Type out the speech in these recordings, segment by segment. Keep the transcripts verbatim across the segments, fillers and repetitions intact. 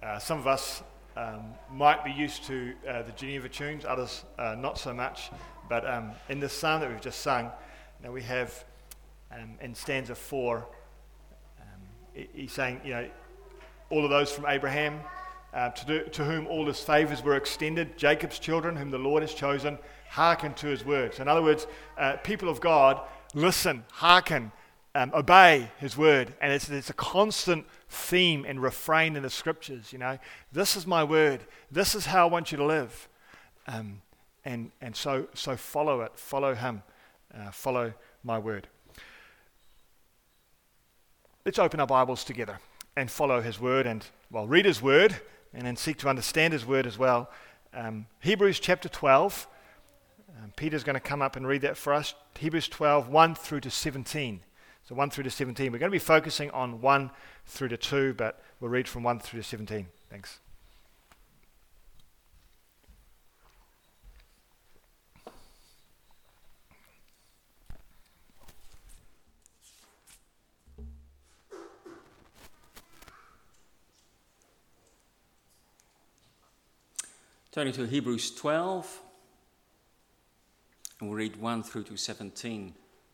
Uh, some of us um, might be used to uh, the Geneva tunes, others uh, not so much. But um, in this psalm that we've just sung, you know, we have um, in stanza four, um, he's saying, you know, all of those from Abraham, uh, to, do, to whom all his favors were extended, Jacob's children, whom the Lord has chosen, hearken to his words. In other words, uh, people of God, listen, hearken, um, obey his word. And it's, it's a constant theme and refrain in the scriptures, you know. This is my word. This is how I want you to live. Um, and and so so follow it. Follow him. Uh, follow my word. Let's open our Bibles together and follow his word and, well, read his word and then seek to understand his word as well. Um, Hebrews chapter twelve. Um, Peter's going to come up and read that for us. Hebrews twelve, one through to seventeen. So one through to seventeen. We're going to be focusing on one through to two, but we'll read from one through to seventeen. Thanks. Turning to Hebrews twelve, and we'll read one through to seventeen.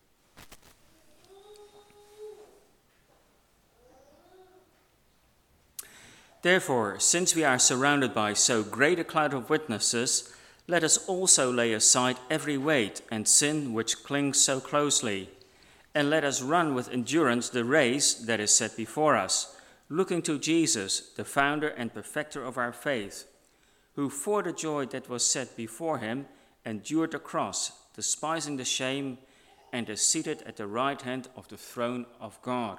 Therefore, since we are surrounded by so great a cloud of witnesses, let us also lay aside every weight and sin which clings so closely, and let us run with endurance the race that is set before us, looking to Jesus, the founder and perfecter of our faith, who for the joy that was set before him endured the cross, despising the shame, and is seated at the right hand of the throne of God.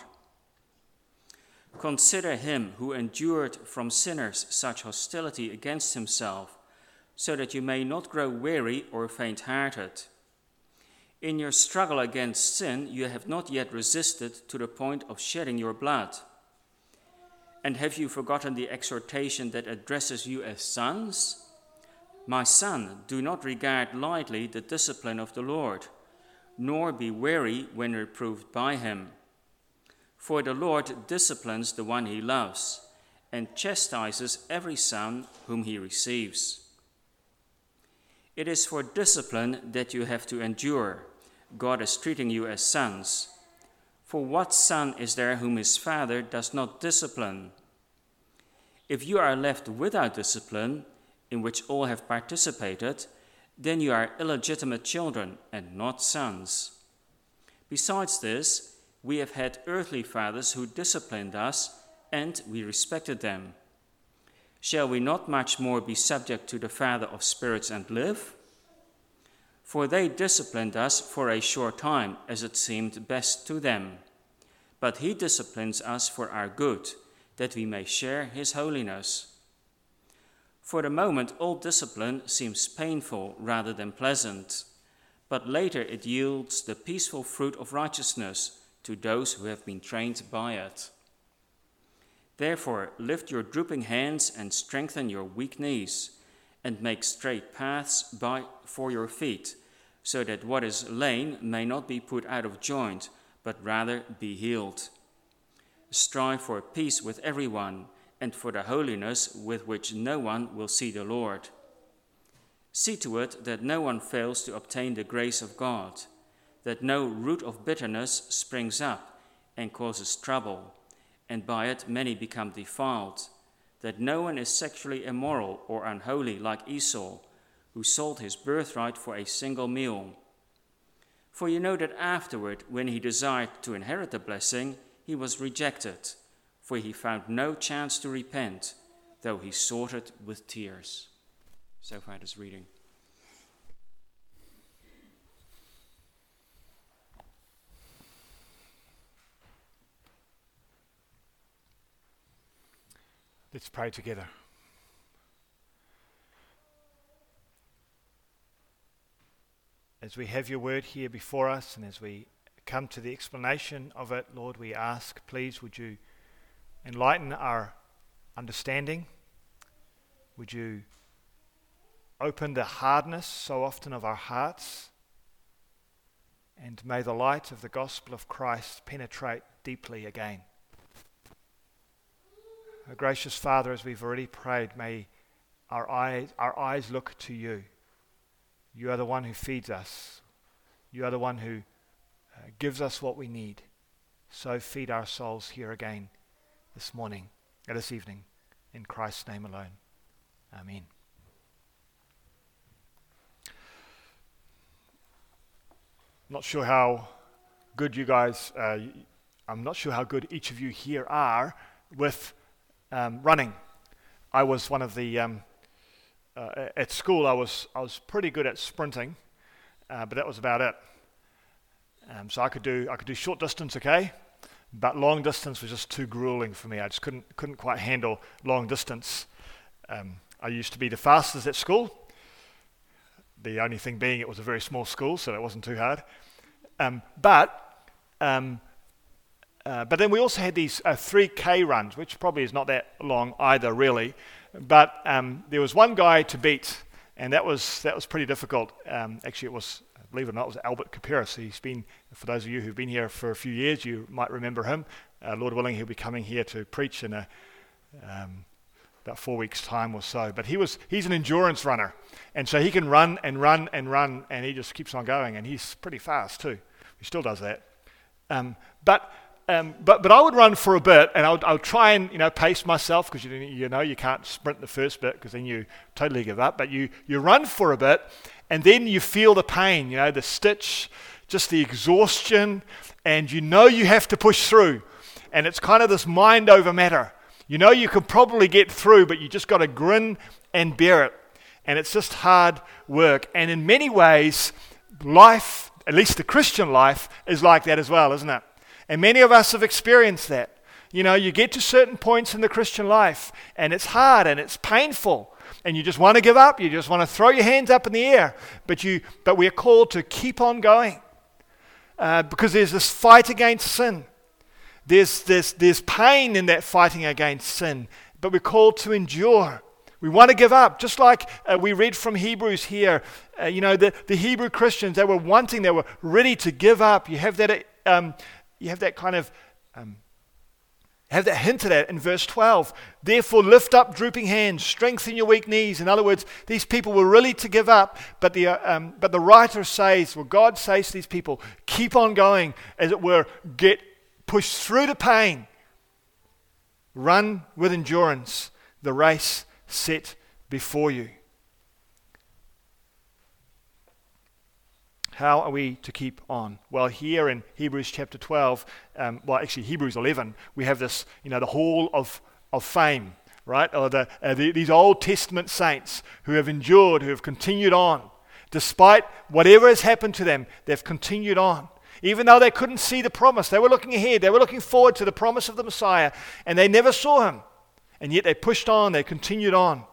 Consider him who endured from sinners such hostility against himself, so that you may not grow weary or faint-hearted. In your struggle against sin, you have not yet resisted to the point of shedding your blood. And have you forgotten the exhortation that addresses you as sons? My son, do not regard lightly the discipline of the Lord, nor be weary when reproved by him. For the Lord disciplines the one he loves, and chastises every son whom he receives. It is for discipline that you have to endure. God is treating you as sons. For what son is there whom his father does not discipline? If you are left without discipline, in which all have participated, then you are illegitimate children and not sons. Besides this, we have had earthly fathers who disciplined us, and we respected them. Shall we not much more be subject to the Father of spirits and live? For they disciplined us for a short time, as it seemed best to them. But he disciplines us for our good, that we may share his holiness. For the moment, all discipline seems painful rather than pleasant, but later it yields the peaceful fruit of righteousness to those who have been trained by it. Therefore, lift your drooping hands and strengthen your weak knees, and make straight paths by, for your feet, so that what is lame may not be put out of joint, but rather be healed. Strive for peace with everyone, and for the holiness with which no one will see the Lord. See to it that no one fails to obtain the grace of God, that no root of bitterness springs up and causes trouble, and by it many become defiled, that no one is sexually immoral or unholy like Esau, who sold his birthright for a single meal. For you know that afterward, when he desired to inherit the blessing, he was rejected, for he found no chance to repent, though he sought it with tears. So far this reading. Let's pray together. As we have your word here before us, and as we come to the explanation of it, Lord, we ask, please, would you enlighten our understanding? Would you open the hardness so often of our hearts? And may the light of the gospel of Christ penetrate deeply again. Gracious Father, as we've already prayed, may our eyes, our eyes look to you. You are the one who feeds us. You are the one who uh, gives us what we need. So feed our souls here again this morning, or this evening, in Christ's name alone. Amen. Not sure how good you guys, uh, I'm not sure how good each of you here are with um, running. I was one of the, um, uh, at school I was I was pretty good at sprinting, uh, but that was about it. Um, so I could do I could do short distance, okay, but long distance was just too grueling for me. I just couldn't couldn't quite handle long distance. Um, I used to be the fastest at school. The only thing being it was a very small school, so it wasn't too hard. Um, but um, uh, but then we also had these uh, three K runs, which probably is not that long either, really. But um, there was one guy to beat, and that was that was pretty difficult. Um, actually, it was, believe it or not, it was Albert Kapiris. He's been, for those of you who've been here for a few years, you might remember him. Uh, Lord willing, he'll be coming here to preach in a, um, about four weeks' time or so. But he was he's an endurance runner, and so he can run and run and run, and he just keeps on going, and he's pretty fast too. He still does that. Um, but um, but but I would run for a bit, and I would, I would try and you know pace myself, because you you know you can't sprint the first bit, because then you totally give up. But you you run for a bit, and then you feel the pain, you know, the stitch, just the exhaustion, and you know you have to push through, and it's kind of this mind over matter. You know you can probably get through, but you just got to grin and bear it, and it's just hard work. And in many ways, life, at least the Christian life, is like that as well, isn't it? And many of us have experienced that. You know, you get to certain points in the Christian life, and it's hard and it's painful, and you just want to give up. You just want to throw your hands up in the air. But you, but we're called to keep on going, uh, because there's this fight against sin. There's, there's, there's pain in that fighting against sin, but we're called to endure. We want to give up, just like uh, we read from Hebrews here. Uh, you know, the, the Hebrew Christians, they were wanting, they were ready to give up. You have that, um, you have that kind of, um, have that hinted at in verse twelve. Therefore, lift up drooping hands, strengthen your weak knees. In other words, these people were ready to give up, but the uh, um, but the writer says, well, God says to these people, keep on going, as it were, get pushed through the pain. Run with endurance the race set before you. How are we to keep on? Well, here in Hebrews chapter twelve, um, well, actually Hebrews eleven, we have this, you know, the hall of, of fame, right? Or the, uh, the, these Old Testament saints who have endured, who have continued on. Despite whatever has happened to them, they've continued on. Even though they couldn't see the promise, they were looking ahead, they were looking forward to the promise of the Messiah, and they never saw him. And yet they pushed on, they continued on.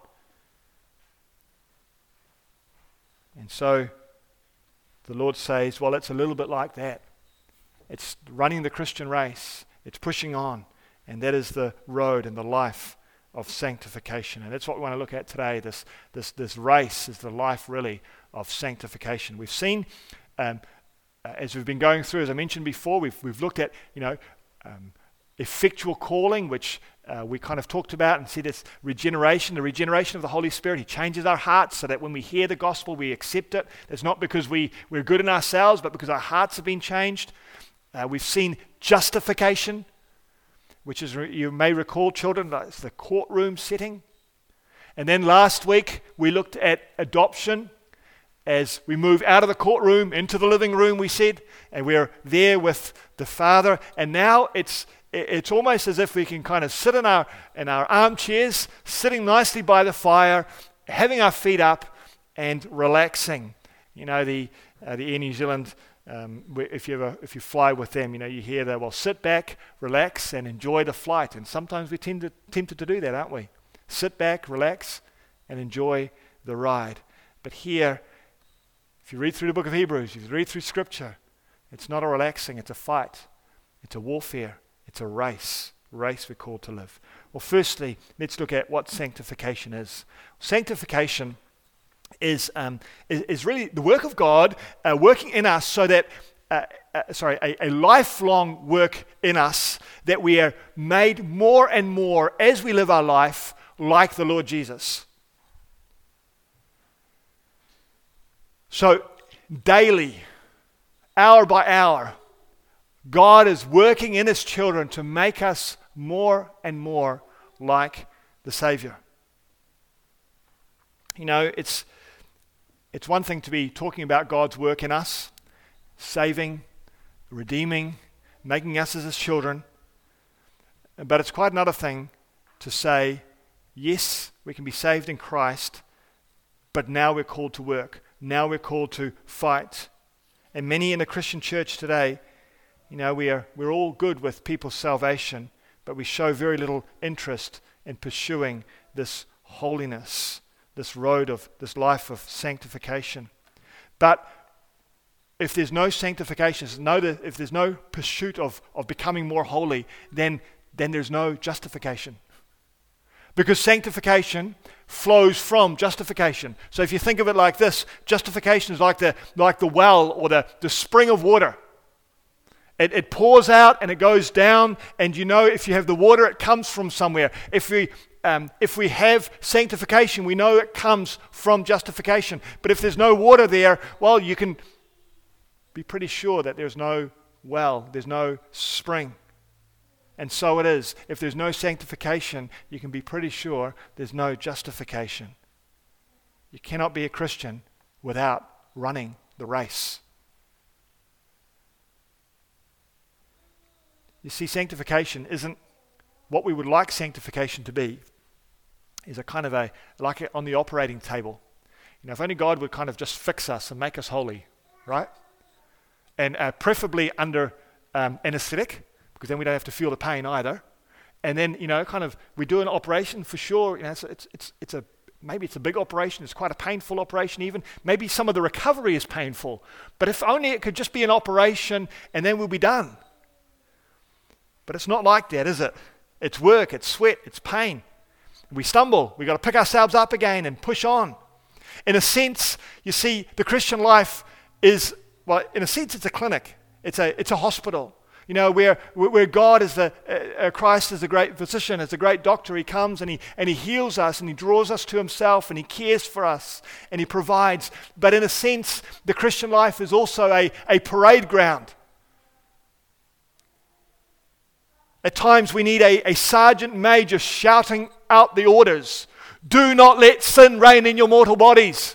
And so the Lord says, well, it's a little bit like that. It's running the Christian race. It's pushing on. And that is the road and the life of sanctification. And that's what we want to look at today. This, this, this race is the life, really, of sanctification. We've seen, um, uh, as we've been going through, as I mentioned before, we've, we've looked at, you know, um, effectual calling, which uh, we kind of talked about and said it's regeneration, the regeneration of the Holy Spirit. He changes our hearts so that when we hear the gospel, we accept it. It's not because we, we're good in ourselves, but because our hearts have been changed. Uh, we've seen justification, which is, you may recall, children, it's the courtroom setting. And then last week, we looked at adoption as we move out of the courtroom into the living room, we said, and we're there with the Father. And now it's It's almost as if we can kind of sit in our in our armchairs, sitting nicely by the fire, having our feet up and relaxing. You know, the uh, the Air New Zealand, um, if you ever if you fly with them, you know, you hear that, well, sit back, relax, and enjoy the flight. And sometimes we tend to tempted to do that, aren't we? Sit back, relax, and enjoy the ride. But here, if you read through the book of Hebrews, if you read through Scripture, it's not a relaxing, it's a fight. It's a warfare. It's a race, race we're called to live. Well, firstly, let's look at what sanctification is. Sanctification is um, is, is really the work of God uh, working in us so that uh, uh, sorry, a, a lifelong work in us, that we are made more and more as we live our life like the Lord Jesus. So daily, hour by hour, God is working in His children to make us more and more like the Savior. You know, it's it's one thing to be talking about God's work in us, saving, redeeming, making us as His children. But it's quite another thing to say, yes, we can be saved in Christ, but now we're called to work. Now we're called to fight. And many in the Christian church today, you know, we are we're all good with people's salvation, but we show very little interest in pursuing this holiness, this road of this life of sanctification. But if there's no sanctification, if there's no pursuit of, of becoming more holy, then, then there's no justification. Because sanctification flows from justification. So if you think of it like this, justification is like the like the well or the, the spring of water. It, it pours out and it goes down, and you know if you have the water, it comes from somewhere. If we um, if we have sanctification, we know it comes from justification. But if there's no water there, well, you can be pretty sure that there's no well, there's no spring. And so it is. If there's no sanctification, you can be pretty sure there's no justification. You cannot be a Christian without running the race. You see, sanctification isn't what we would like sanctification to be. Is a kind of a, like a, on the operating table. You know, if only God would kind of just fix us and make us holy, right? And uh, preferably under um, anesthetic, because then we don't have to feel the pain either. And then, you know, kind of, we do an operation for sure. You know, it's it's it's, it's a maybe it's a big operation. It's quite a painful operation even. Maybe some of the recovery is painful. But if only it could just be an operation and then we'll be done. But it's not like that, is it? It's work, it's sweat, it's pain. We stumble. We've got to pick ourselves up again and push on. In a sense, you see, the Christian life is, well, in a sense, it's a clinic. It's a it's a hospital. You know, where where God is the uh, Christ is the great physician, is the great doctor. He comes and he and he heals us and he draws us to Himself and He cares for us and He provides. But in a sense, the Christian life is also a, a parade ground. At times we need a, a sergeant major shouting out the orders. Do not let sin reign in your mortal bodies.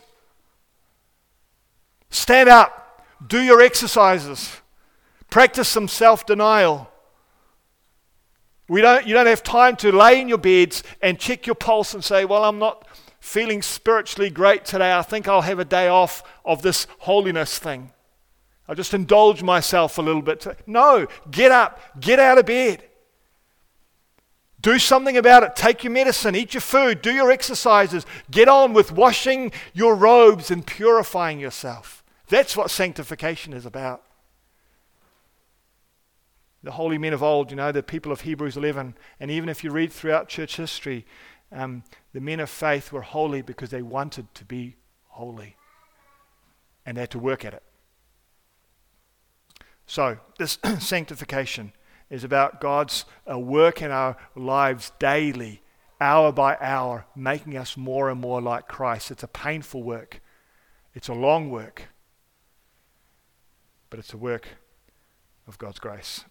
Stand up. Do your exercises. Practice some self-denial. We don't, you don't have time to lay in your beds and check your pulse and say, well, I'm not feeling spiritually great today. I think I'll have a day off of this holiness thing. I'll just indulge myself a little bit. No, get up. Get out of bed. Do something about it. Take your medicine. Eat your food. Do your exercises. Get on with washing your robes and purifying yourself. That's what sanctification is about. The holy men of old, you know, the people of Hebrews eleven, and even if you read throughout church history, um, the men of faith were holy because they wanted to be holy. And they had to work at it. So, this sanctification is about God's uh, work in our lives daily, hour by hour, making us more and more like Christ. It's a painful work. It's a long work. But it's a work of God's grace.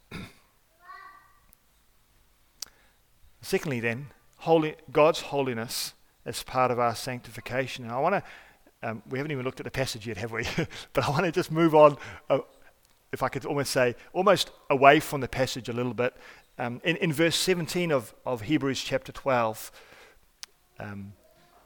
Secondly then, holy, God's holiness is part of our sanctification. And I want to, um, we haven't even looked at the passage yet, have we? But I want to just move on, uh, if I could almost say, almost away from the passage a little bit. Um, in, in verse seventeen of, of Hebrews chapter twelve, um,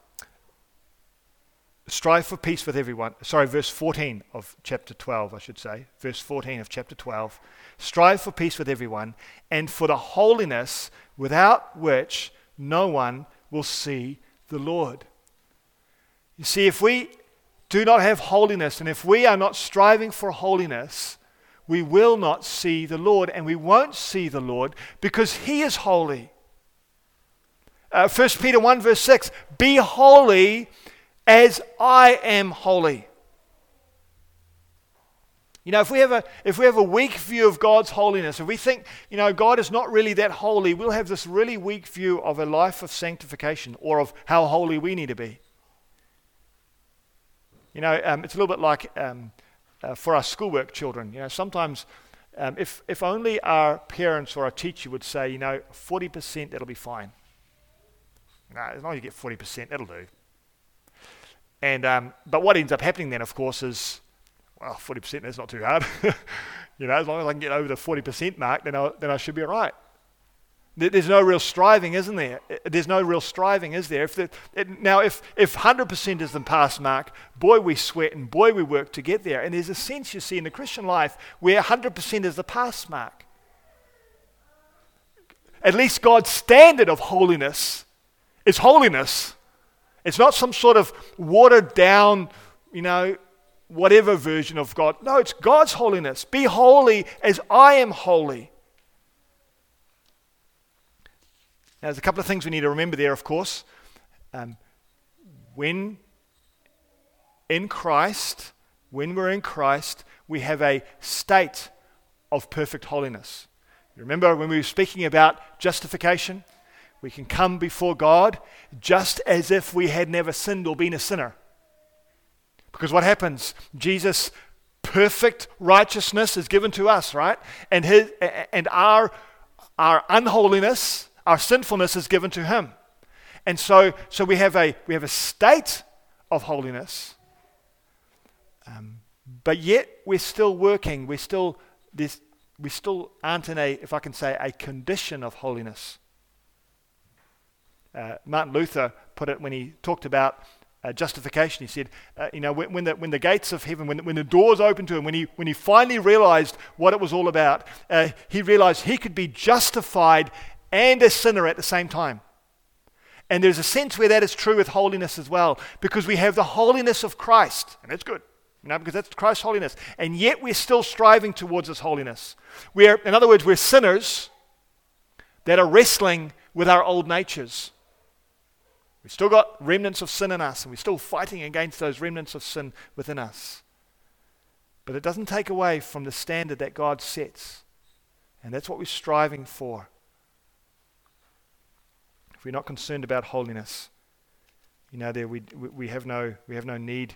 strive for peace with everyone. Sorry, verse fourteen of chapter twelve, I should say. Verse fourteen of chapter twelve. Strive for peace with everyone and for the holiness without which no one will see the Lord. You see, if we do not have holiness and if we are not striving for holiness, we will not see the Lord, and we won't see the Lord because He is holy. Uh, First Peter one verse six, be holy as I am holy. You know, if we have a if we have a weak view of God's holiness, if we think, you know, God is not really that holy, we'll have this really weak view of a life of sanctification or of how holy we need to be. You know, um, it's a little bit like um, uh, for our schoolwork children. You know, sometimes um, if if only our parents or our teacher would say, you know, forty percent, that'll be fine. No, as long as you get forty percent, that'll do. And um, but what ends up happening then, of course, is, well, forty percent, that's not too hard. You know, as long as I can get over the forty percent mark, then I, then I should be all right. There's no real striving, isn't there? There's no real striving, is there? If the, it, now, if, if one hundred percent is the pass mark, boy, we sweat and boy, we work to get there. And there's a sense, you see, in the Christian life where one hundred percent is the pass mark. At least God's standard of holiness is holiness. It's not some sort of watered down, you know, whatever version of God. No, it's God's holiness. Be holy as I am holy. Now, there's a couple of things we need to remember there, of course. Um, when in Christ, when we're in Christ, we have a state of perfect holiness. Remember when we were speaking about justification? We can come before God just as if we had never sinned or been a sinner. Because what happens? Jesus' perfect righteousness is given to us, right? And his and our our unholiness, our sinfulness is given to him. And so so we have a we have a state of holiness. Um, but yet we're still working. We're still this we still aren't in a, if I can say, a condition of holiness. Uh, Martin Luther put it when he talked about uh, justification. He said, uh, you know, when, when the when the gates of heaven, when when the doors opened to him, when he when he finally realized what it was all about, uh, he realized he could be justified and a sinner at the same time. And there's a sense where that is true with holiness as well, because we have the holiness of Christ, and that's good, you know, because that's Christ's holiness. And yet we're still striving towards this holiness. We're, in other words, we're sinners that are wrestling with our old natures. We've still got remnants of sin in us, and we're still fighting against those remnants of sin within us. But it doesn't take away from the standard that God sets, and that's what we're striving for. If we're not concerned about holiness, you know, there we we, we have no we have no need.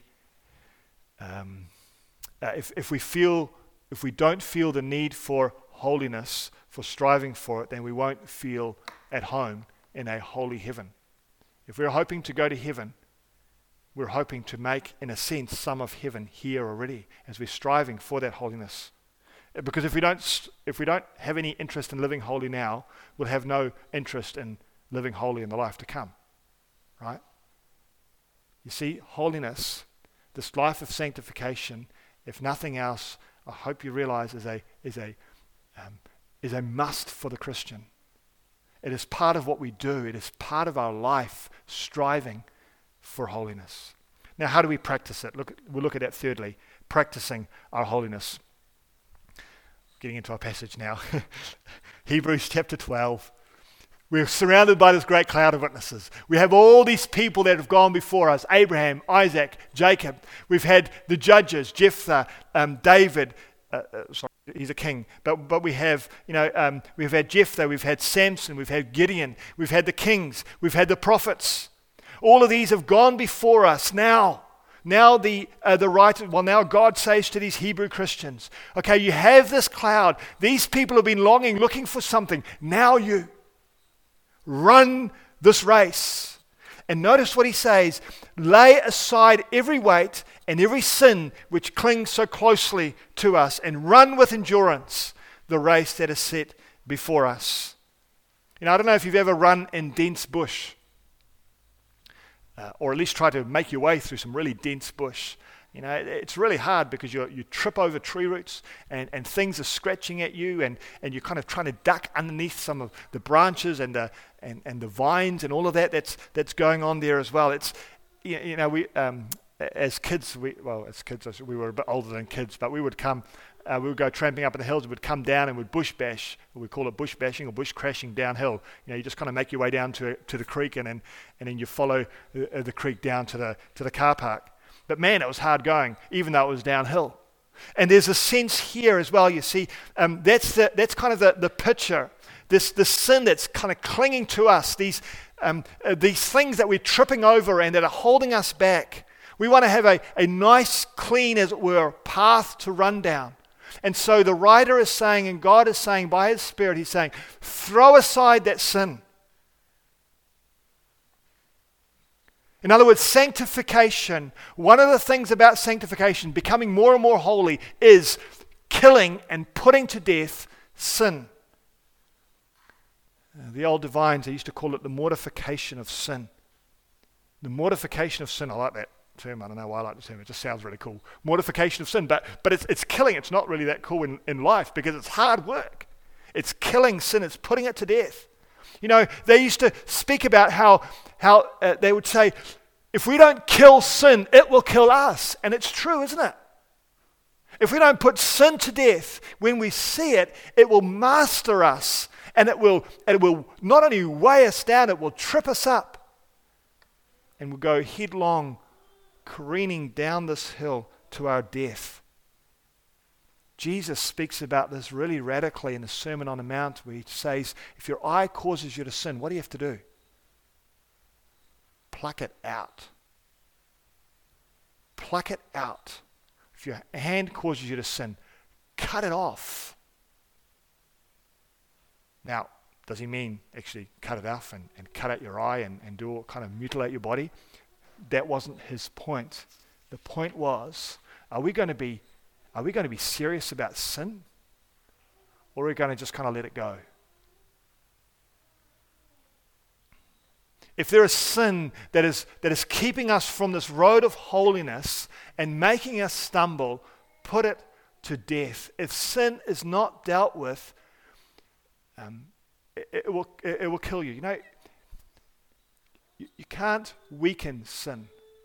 Um, uh, if if we feel if we don't feel the need for holiness, for striving for it, then we won't feel at home in a holy heaven. If we're hoping to go to heaven, we're hoping to make, in a sense, some of heaven here already, as we're striving for that holiness. Because if we don't if we don't have any interest in living holy now, we'll have no interest in living holy in the life to come, right? You see, holiness, this life of sanctification, if nothing else, I hope you realize is a is a um, is a must for the Christian. It is part of what we do. It is part of our life, striving for holiness. Now, how do we practice it? Look, we'll look at that thirdly, practicing our holiness. Getting into our passage now, Hebrews chapter twelve. We're surrounded by this great cloud of witnesses. We have all these people that have gone before us, Abraham, Isaac, Jacob. We've had the judges, Jephthah, um, David. Uh, uh, sorry, he's a king. But but we have, you know, um, we've had Jephthah, we've had Samson, we've had Gideon, we've had the kings, we've had the prophets. All of these have gone before us now. Now the uh, the writer, well now God says to these Hebrew Christians, okay, you have this cloud. These people have been longing, looking for something. Now you run this race. And notice what he says, lay aside every weight and every sin which clings so closely to us, and run with endurance the race that is set before us. You know, I don't know if you've ever run in dense bush, uh, or at least try to make your way through some really dense bush. You know, it's really hard because you you trip over tree roots and, and things are scratching at you, and, and you're kind of trying to duck underneath some of the branches and the and, and the vines and all of that that's that's going on there as well. It's you, you know we um, as kids we well as kids we were a bit older than kids, but we would come uh, we would go tramping up in the hills. We would come down and would bush bash. We call it bush bashing or bush crashing downhill. You know, you just kind of make your way down to to the creek and then and then you follow the, uh, the creek down to the to the car park. But man, it was hard going, even though it was downhill. And there's a sense here as well, you see, um, that's the, that's kind of the, the picture. This, this sin that's kind of clinging to us, these, um, uh, these things that we're tripping over and that are holding us back. We want to have a, a nice, clean, as it were, path to run down. And so the writer is saying, and God is saying by His Spirit, He's saying, throw aside that sin. In other words, sanctification, one of the things about sanctification, becoming more and more holy, is killing and putting to death sin. Uh, the old divines, they used to call it the mortification of sin. The mortification of sin, I like that term, I don't know why I like the term, it just sounds really cool. Mortification of sin, but but it's it's killing, it's not really that cool in, in life because it's hard work. It's killing sin, it's putting it to death. You know, they used to speak about how, how uh, they would say, if we don't kill sin, it will kill us. And it's true, isn't it? If we don't put sin to death, when we see it, it will master us. And it will, it will not only weigh us down, it will trip us up. And we'll go headlong, careening down this hill to our death. Jesus speaks about this really radically in the Sermon on the Mount, where He says, if your eye causes you to sin, what do you have to do? Pluck it out. Pluck it out. If your hand causes you to sin, cut it off. Now, does He mean actually cut it off and, and cut out your eye and, and do all kind of mutilate your body? That wasn't His point. The point was, are we going to be Are we going to be serious about sin? Or are we going to just kind of let it go? If there is sin that is, that is keeping us from this road of holiness and making us stumble, put it to death. If sin is not dealt with, um, it, it, will, it, it will kill you. You know, you, you can't weaken sin.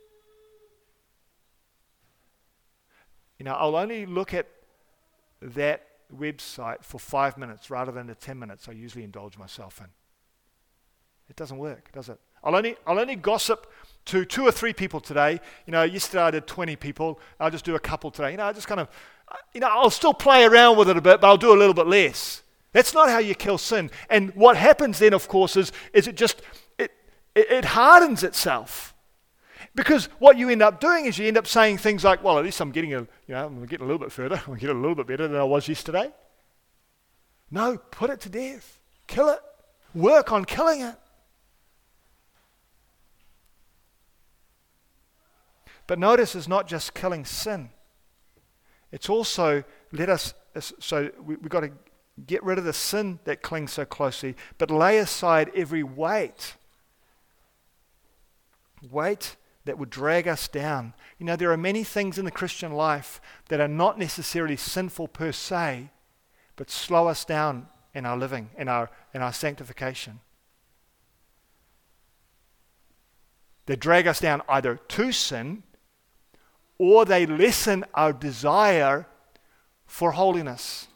You know, I'll only look at that website for five minutes rather than the ten minutes I usually indulge myself in. It doesn't work, does it? I'll only I'll only gossip to two or three people today. You know, yesterday I did twenty people. I'll just do a couple today. You know, I just kind of, you know, I'll still play around with it a bit, but I'll do a little bit less. That's not how you kill sin. And what happens then, of course, is is it just it it, it hardens itself. Because what you end up doing is you end up saying things like, well, at least I'm getting a, you know, I'm getting a little bit further. I'm getting a little bit better than I was yesterday. No, put it to death. Kill it. Work on killing it. But notice it's not just killing sin. It's also let us, so we, we've got to get rid of the sin that clings so closely, but lay aside every weight. Weight that would drag us down. You know, there are many things in the Christian life that are not necessarily sinful per se, but slow us down in our living, in our in our sanctification. They drag us down either to sin, or they lessen our desire for holiness.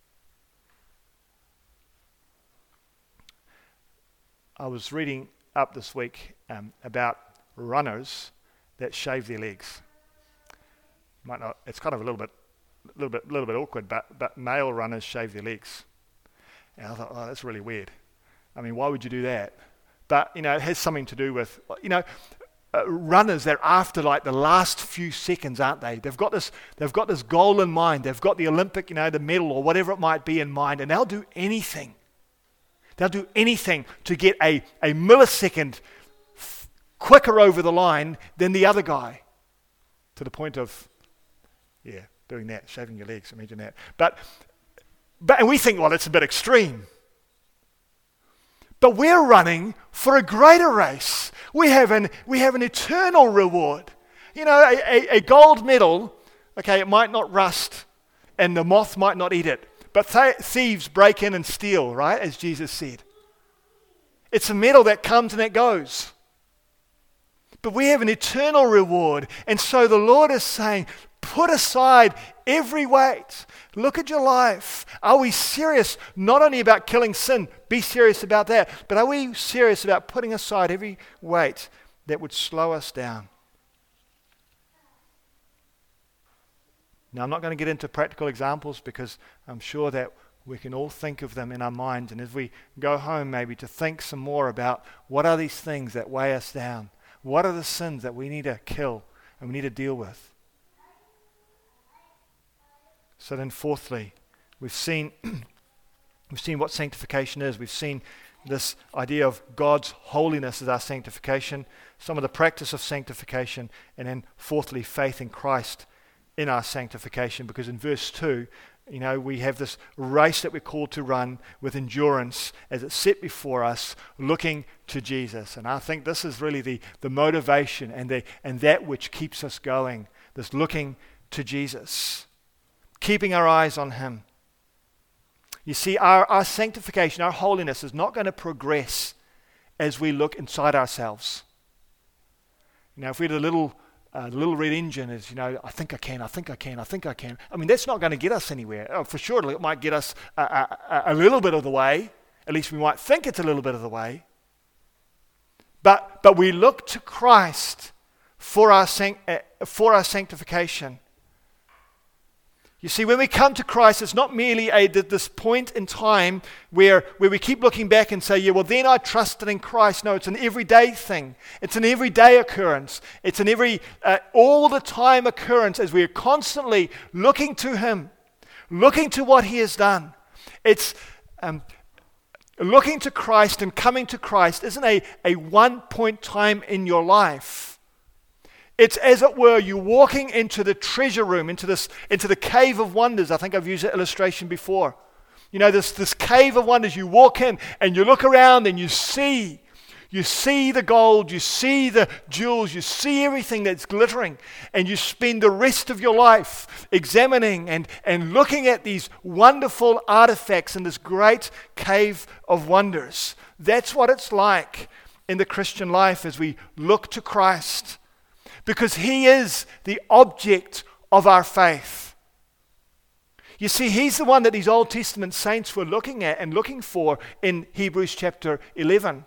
I was reading up this week um, about runners that shave their legs. Might not. It's kind of a little bit, a little bit, little bit awkward. But but male runners shave their legs, and I thought, oh, that's really weird. I mean, why would you do that? But you know, it has something to do with you know, uh, runners. They're after like the last few seconds, aren't they? They've got this. They've got this goal in mind. They've got the Olympic, you know, the medal or whatever it might be in mind, and they'll do anything. They'll do anything to get a a millisecond quicker over the line than the other guy, to the point of, yeah, doing that, shaving your legs, imagine that. But, but and we think, well, that's a bit extreme. But we're running for a greater race. We have an, we have an eternal reward. You know, a, a, a gold medal, okay, it might not rust, and the moth might not eat it, but th- thieves break in and steal, right, as Jesus said. It's a medal that comes and that goes. But we have an eternal reward. And so the Lord is saying, put aside every weight. Look at your life. Are we serious not only about killing sin, be serious about that, but are we serious about putting aside every weight that would slow us down? Now, I'm not going to get into practical examples because I'm sure that we can all think of them in our minds. And as we go home, maybe to think some more about what are these things that weigh us down? What are the sins that we need to kill and we need to deal with? So then fourthly, we've seen we've seen what sanctification is. We've seen this idea of God's holiness as our sanctification, some of the practice of sanctification, and then fourthly, faith in Christ in our sanctification. Because in verse two, you know, we have this race that we're called to run with endurance as it's set before us, looking to Jesus. And I think this is really the, the motivation and the and that which keeps us going, this looking to Jesus, keeping our eyes on Him. You see, our, our sanctification, our holiness is not going to progress as we look inside ourselves. You know, if we had a little Uh, the little red engine is, you know, I think I can, I think I can, I think I can. I mean, that's not going to get us anywhere. Oh, for sure, it might get us a, a, a little bit of the way. At least we might think it's a little bit of the way. But but we look to Christ for our sanct- uh, for our sanctification. You see, when we come to Christ, it's not merely a this point in time where, where we keep looking back and say, yeah, well, then I trusted in Christ. No, it's an everyday thing. It's an everyday occurrence. It's an every, uh, all the time occurrence as we are constantly looking to Him, looking to what He has done. It's um, looking to Christ and coming to Christ isn't a, a one-point time in your life. It's, as it were, you walking into the treasure room, into this, into the cave of wonders. I think I've used that illustration before. You know, this, this cave of wonders, you walk in and you look around and you see, you see the gold, you see the jewels, you see everything that's glittering, and you spend the rest of your life examining and, and looking at these wonderful artifacts in this great cave of wonders. That's what it's like in the Christian life as we look to Christ. Because He is the object of our faith. You see, He's the one that these Old Testament saints were looking at and looking for in Hebrews chapter eleven.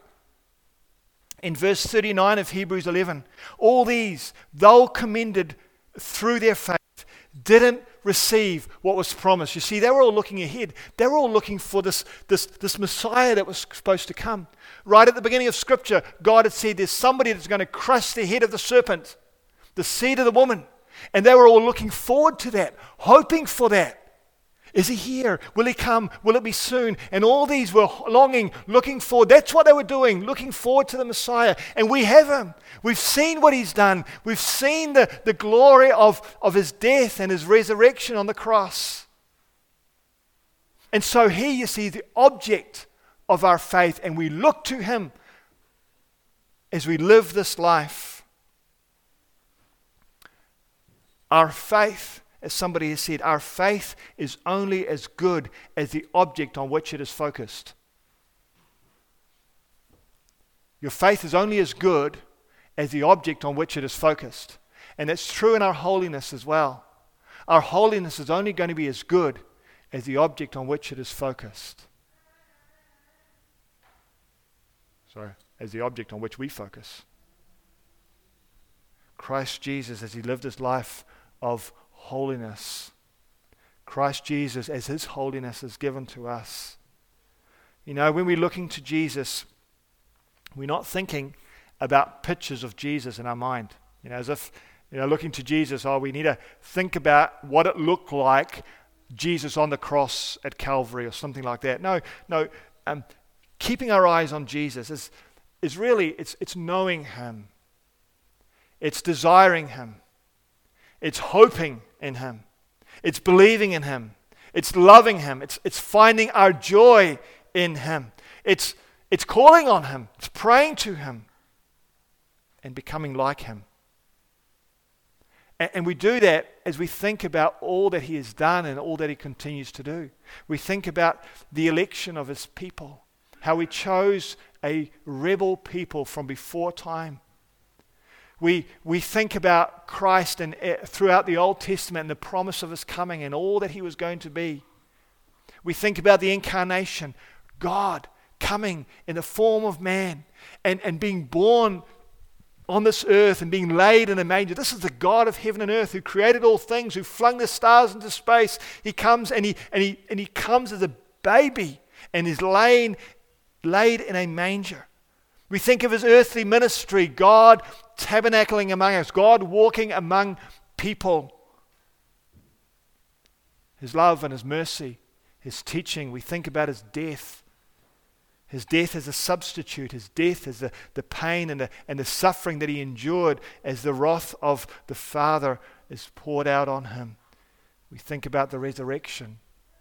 In verse thirty-nine of Hebrews eleven, all these, though commended through their faith, didn't receive what was promised. You see, they were all looking ahead. They were all looking for this, this, this Messiah that was supposed to come. Right at the beginning of Scripture, God had said there's somebody that's going to crush the head of the serpent, the seed of the woman. And they were all looking forward to that, hoping for that. Is He here? Will He come? Will it be soon? And all these were longing, looking forward. That's what they were doing, looking forward to the Messiah. And we have Him. We've seen what He's done. We've seen the, the glory of, of His death and His resurrection on the cross. And so He, you see, the object of our faith, and we look to Him as we live this life. Our faith, as somebody has said, our faith is only as good as the object on which it is focused. Your faith is only as good as the object on which it is focused. And that's true in our holiness as well. Our holiness is only going to be as good as the object on which it is focused. Sorry, as the object on which we focus. Christ Jesus, as He lived His life of holiness. Christ Jesus, as His holiness is given to us. You know, when we're looking to Jesus, we're not thinking about pictures of Jesus in our mind. You know, as if, you know, looking to Jesus, oh, we need to think about what it looked like, Jesus on the cross at Calvary or something like that. No, no, um, keeping our eyes on Jesus is, is really, it's, it's knowing Him. It's desiring Him. It's hoping in Him. It's believing in Him. It's loving Him. It's, it's finding our joy in Him. It's, it's calling on Him. It's praying to Him and becoming like Him. And, and we do that as we think about all that He has done and all that He continues to do. We think about the election of His people, how He chose a rebel people from before time. We we think about Christ and uh, throughout the Old Testament and the promise of His coming and all that He was going to be. We think about the incarnation, God coming in the form of man and, and being born on this earth and being laid in a manger. This is the God of heaven and earth who created all things, who flung the stars into space. He comes and he and he and he comes as a baby and is laying laid in a manger. We think of his earthly ministry, God tabernacling among us, God walking among people. His love and his mercy, his teaching. We think about his death. His death as a substitute, his death as the, the pain and the, and the suffering that he endured as the wrath of the Father is poured out on him. We think about the resurrection.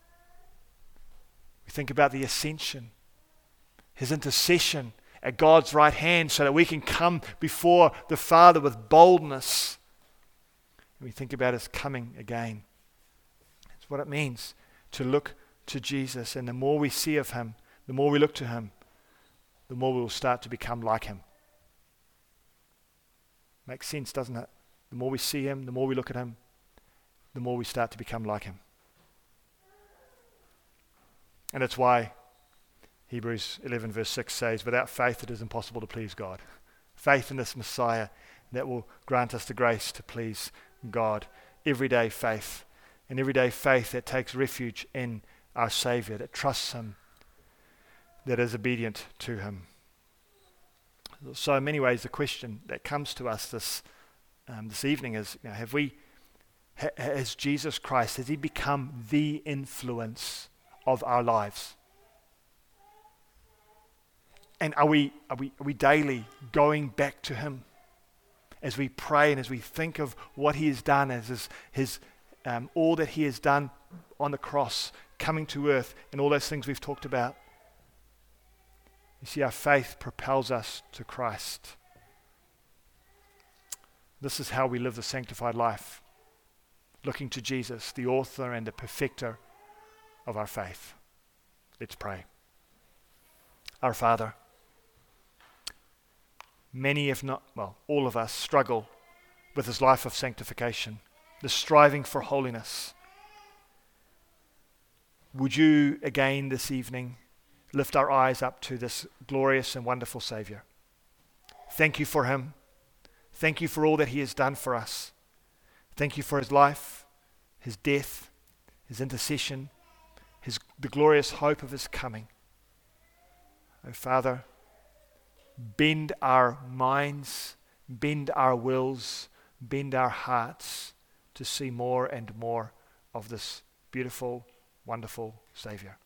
We think about the ascension, his intercession at God's right hand so that we can come before the Father with boldness. And we think about his coming again. That's what it means to look to Jesus. And the more we see of him, the more we look to him, the more we will start to become like him. Makes sense, doesn't it? The more we see him, the more we look at him, the more we start to become like him. And that's why Hebrews eleven verse six says, without faith it is impossible to please God. Faith in this Messiah that will grant us the grace to please God. Everyday faith. And everyday faith that takes refuge in our Savior, that trusts him, that is obedient to him. So in many ways the question that comes to us this um, this evening is, you know, have we, ha, has Jesus Christ, has he become the influence of our lives? And are we, are we, are we daily going back to him as we pray and as we think of what he has done, as his, his um, all that he has done on the cross, coming to earth, and all those things we've talked about? You see, our faith propels us to Christ. This is how we live the sanctified life, looking to Jesus, the author and the perfecter of our faith. Let's pray. Our Father, many, if not, well, all of us struggle with this life of sanctification, the striving for holiness. Would you again this evening lift our eyes up to this glorious and wonderful Savior? Thank you for him. Thank you for all that he has done for us. Thank you for his life, his death, his intercession, his, the glorious hope of his coming. Oh, Father, bend our minds, bend our wills, bend our hearts to see more and more of this beautiful, wonderful Savior.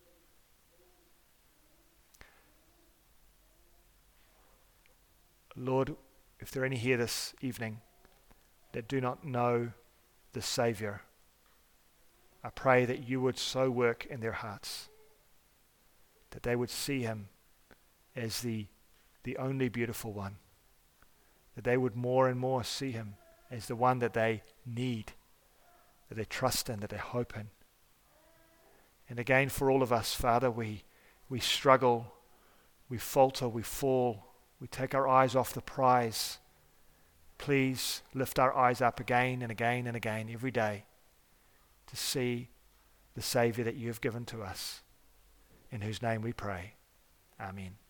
Lord, if there are any here this evening that do not know the Savior, I pray that you would so work in their hearts that they would see him as the, the only beautiful one, that they would more and more see him as the one that they need, that they trust in, that they hope in. And again, for all of us, Father, we, we struggle, we falter, we fall, we take our eyes off the prize. Please lift our eyes up again and again and again every day to see the Savior that you have given to us, in whose name we pray. Amen.